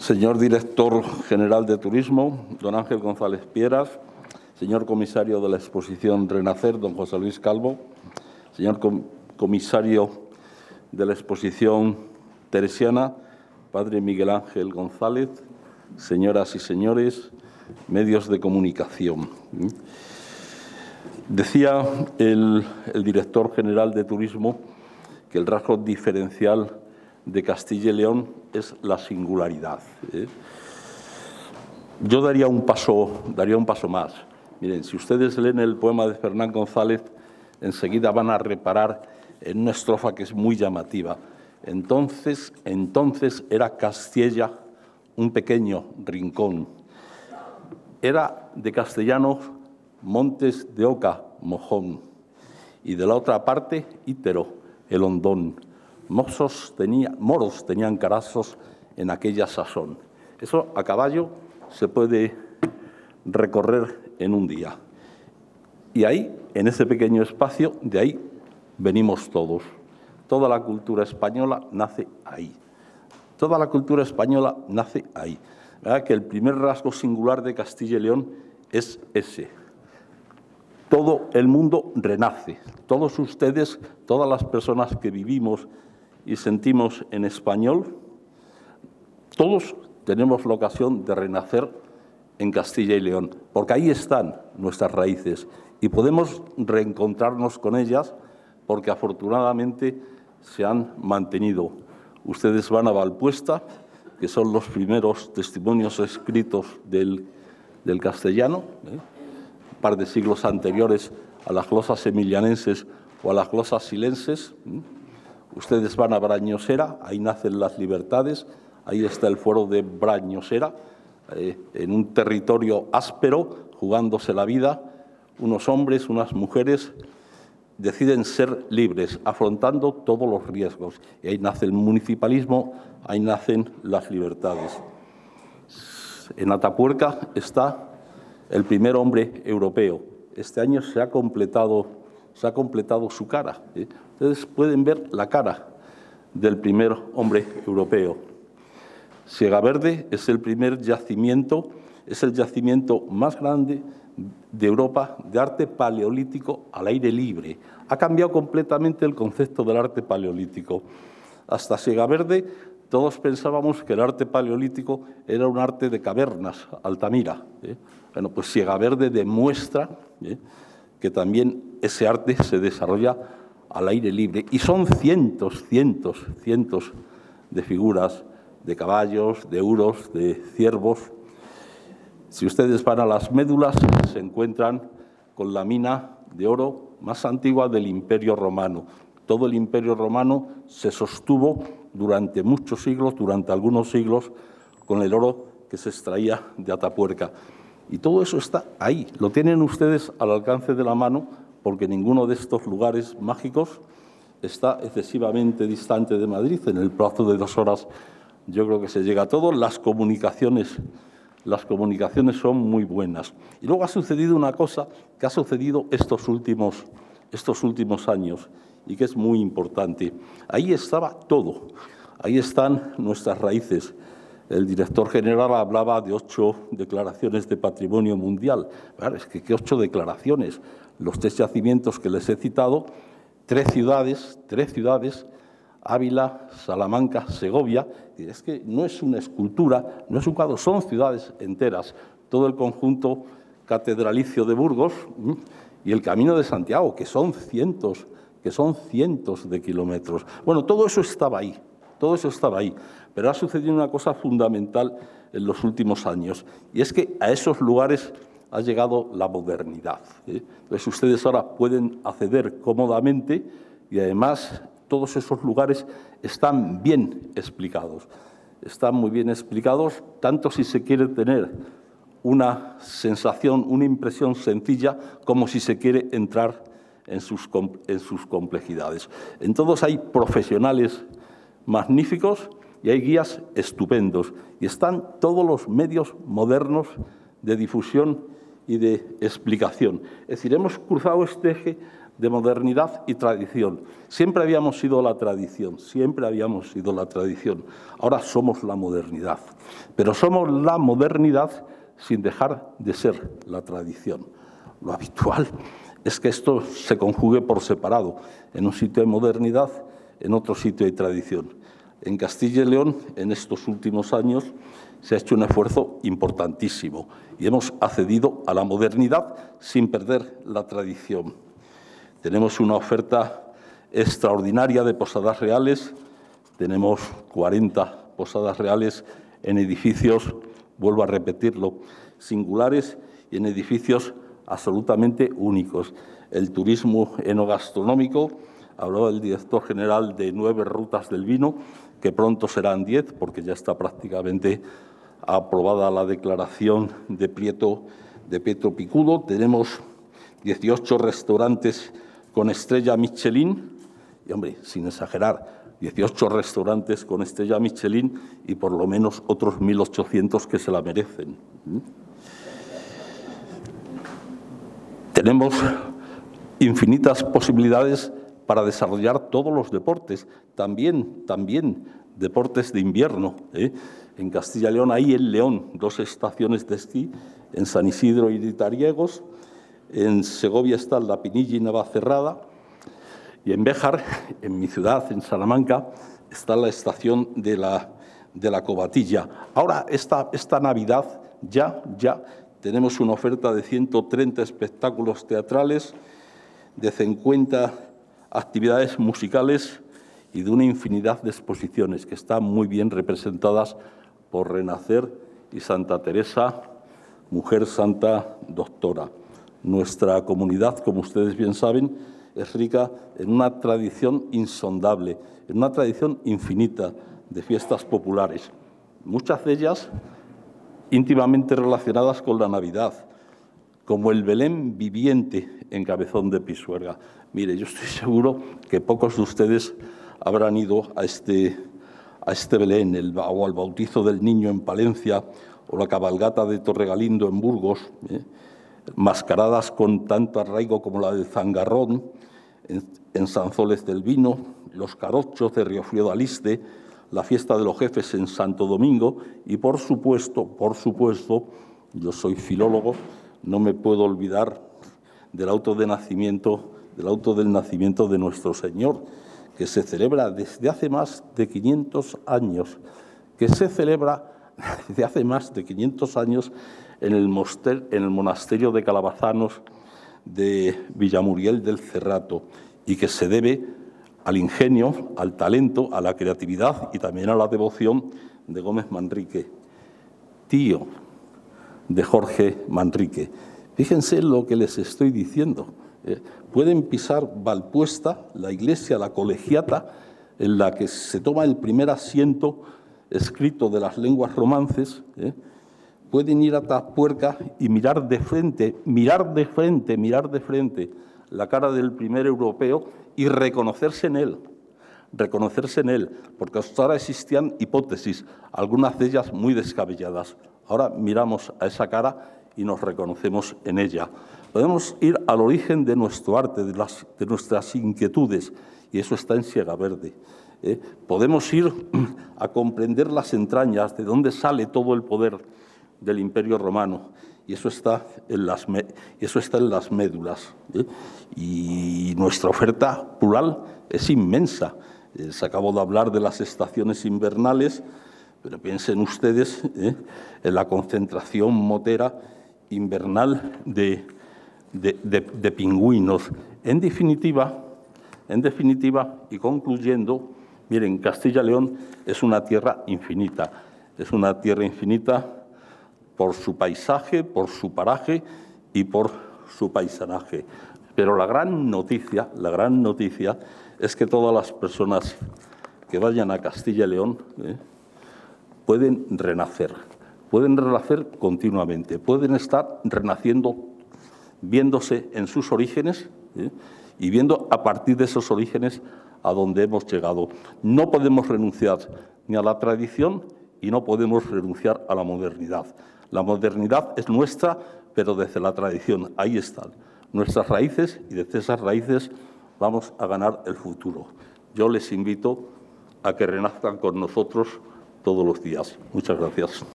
Señor Director General de Turismo, don Ángel González Pieras, señor Comisario de la Exposición Renacer, don José Luis Calvo, señor Comisario de la Exposición Teresiana, padre Miguel Ángel González, señoras y señores, medios de comunicación. Decía el Director General de Turismo que el rasgo diferencial de Castilla y León es la singularidad. Yo daría un paso más. Miren, si ustedes leen el poema de Fernán González, enseguida van a reparar en una estrofa que es muy llamativa. Entonces era Castella un pequeño rincón. Era de castellanos Montes de Oca, Mojón, y de la otra parte Ítero, el Hondón. Moros tenían carazos en aquella sazón. Eso a caballo se puede recorrer en un día. Y ahí, en ese pequeño espacio, de ahí venimos todos. Toda la cultura española nace ahí. Toda la cultura española nace ahí. ¿Verdad? Que el primer rasgo singular de Castilla y León es ese. Todo el mundo renace. Todos ustedes, todas las personas que vivimos y sentimos en español, todos tenemos la ocasión de renacer en Castilla y León, porque ahí están nuestras raíces y podemos reencontrarnos con ellas porque afortunadamente se han mantenido. Ustedes van a Valpuesta, que son los primeros testimonios escritos del castellano, un par de siglos anteriores a las glosas emilianenses o a las glosas silenses. Ustedes van a Brañosera, ahí nacen las libertades, ahí está el fuero de Brañosera, en un territorio áspero, jugándose la vida, unos hombres, unas mujeres deciden ser libres, afrontando todos los riesgos. Y ahí nace el municipalismo, ahí nacen las libertades. En Atapuerca está el primer hombre europeo. Este año se ha completado su cara. Ustedes pueden ver la cara del primer hombre europeo. Siegaverde es el primer yacimiento, es el yacimiento más grande de Europa de arte paleolítico al aire libre. Ha cambiado completamente el concepto del arte paleolítico. Hasta Siegaverde todos pensábamos que el arte paleolítico era un arte de cavernas, Altamira. Bueno, pues Siegaverde demuestra que también ese arte se desarrolla al aire libre. Y son cientos de figuras, de caballos, de euros, de ciervos. Si ustedes van a las médulas, se encuentran con la mina de oro más antigua del Imperio Romano. Todo el Imperio Romano se sostuvo durante muchos siglos, durante algunos siglos, con el oro que se extraía de Atapuerca. Y todo eso está ahí, lo tienen ustedes al alcance de la mano, porque ninguno de estos lugares mágicos está excesivamente distante de Madrid. En el plazo de 2 horas yo creo que se llega a todo. Las comunicaciones son muy buenas. Y luego ha sucedido una cosa que ha sucedido estos últimos años y que es muy importante. Ahí estaba todo, ahí están nuestras raíces. El director general hablaba de 8 declaraciones de patrimonio mundial. Claro, es que ¿qué 8 declaraciones? Los 3 yacimientos que les he citado, 3 ciudades, Ávila, Salamanca, Segovia. Es que no es una escultura, no es un cuadro, son ciudades enteras. Todo el conjunto catedralicio de Burgos y el Camino de Santiago, que son cientos de kilómetros. Bueno, todo eso estaba ahí. Pero ha sucedido una cosa fundamental en los últimos años, y es que a esos lugares ha llegado la modernidad. Entonces ustedes ahora pueden acceder cómodamente y además todos esos lugares están bien explicados. Están muy bien explicados, tanto si se quiere tener una sensación, una impresión sencilla, como si se quiere entrar en sus complejidades. En todos hay profesionales magníficos y hay guías estupendos. Y están todos los medios modernos de difusión y de explicación. Es decir, hemos cruzado este eje de modernidad y tradición. Siempre habíamos sido la tradición, siempre habíamos sido la tradición. Ahora somos la modernidad, pero somos la modernidad sin dejar de ser la tradición. Lo habitual es que esto se conjugue por separado. En un sitio hay modernidad, en otro sitio hay tradición. En Castilla y León, en estos últimos años, se ha hecho un esfuerzo importantísimo y hemos accedido a la modernidad sin perder la tradición. Tenemos una oferta extraordinaria de posadas reales, tenemos 40 posadas reales en edificios, vuelvo a repetirlo, singulares y en edificios absolutamente únicos. El turismo enogastronómico, hablaba el director general de 9 rutas del vino, que pronto serán 10, porque ya está prácticamente aprobada la declaración de Pietro Picudo. Tenemos 18 restaurantes con estrella Michelin, y hombre, sin exagerar, 18 restaurantes con estrella Michelin y por lo menos otros 1.800 que se la merecen. Tenemos infinitas posibilidades para desarrollar todos los deportes, también deportes de invierno. En Castilla y León hay en León 2 estaciones de esquí, en San Isidro y Tariegos, en Segovia está la Pinilla y Navacerrada, y en Béjar, en mi ciudad, en Salamanca, está la estación de la Covatilla. Ahora, esta Navidad, ya tenemos una oferta de 130 espectáculos teatrales, de 50 actividades musicales y de una infinidad de exposiciones que están muy bien representadas por Renacer y Santa Teresa, Mujer Santa Doctora. Nuestra comunidad, como ustedes bien saben, es rica en una tradición insondable, en una tradición infinita de fiestas populares, muchas de ellas íntimamente relacionadas con la Navidad, como el Belén viviente en Cabezón de Pisuerga. Mire, yo estoy seguro que pocos de ustedes habrán ido a este Belén, o al bautizo del niño en Palencia, o la cabalgata de Torregalindo en Burgos, mascaradas con tanto arraigo como la del Zangarrón, en Sanzoles del Vino, los carochos de Riofrío de Aliste, la fiesta de los jefes en Santo Domingo y, por supuesto, yo soy filólogo, no me puedo olvidar del auto del nacimiento de nuestro Señor, que se celebra desde hace más de 500 años, en el monasterio de Calabazanos de Villamuriel del Cerrato, y que se debe al ingenio, al talento, a la creatividad y también a la devoción de Gómez Manrique, tío de Jorge Manrique. Fíjense lo que les estoy diciendo. Pueden pisar Valpuesta, la iglesia, la colegiata, en la que se toma el primer asiento escrito de las lenguas romances. Pueden ir a Tapuerca y mirar de frente la cara del primer europeo y reconocerse en él, porque hasta ahora existían hipótesis, algunas de ellas muy descabelladas. Ahora miramos a esa cara y nos reconocemos en ella. Podemos ir al origen de nuestro arte, de nuestras inquietudes, y eso está en Siega Verde. Podemos ir a comprender las entrañas, de dónde sale todo el poder del Imperio Romano, y eso está en las médulas. Y nuestra oferta plural es inmensa. Se acabó de hablar de las estaciones invernales, pero piensen ustedes en la concentración motera invernal de pingüinos. En definitiva, y concluyendo, miren, Castilla y León es una tierra infinita. Es una tierra infinita por su paisaje, por su paraje y por su paisanaje. Pero la gran noticia es que todas las personas que vayan a Castilla y León pueden renacer continuamente, pueden estar renaciendo, viéndose en sus orígenes y viendo a partir de esos orígenes a donde hemos llegado. No podemos renunciar ni a la tradición y no podemos renunciar a la modernidad. La modernidad es nuestra, pero desde la tradición. Ahí están nuestras raíces y desde esas raíces vamos a ganar el futuro. Yo les invito a que renazcan con nosotros todos los días. Muchas gracias.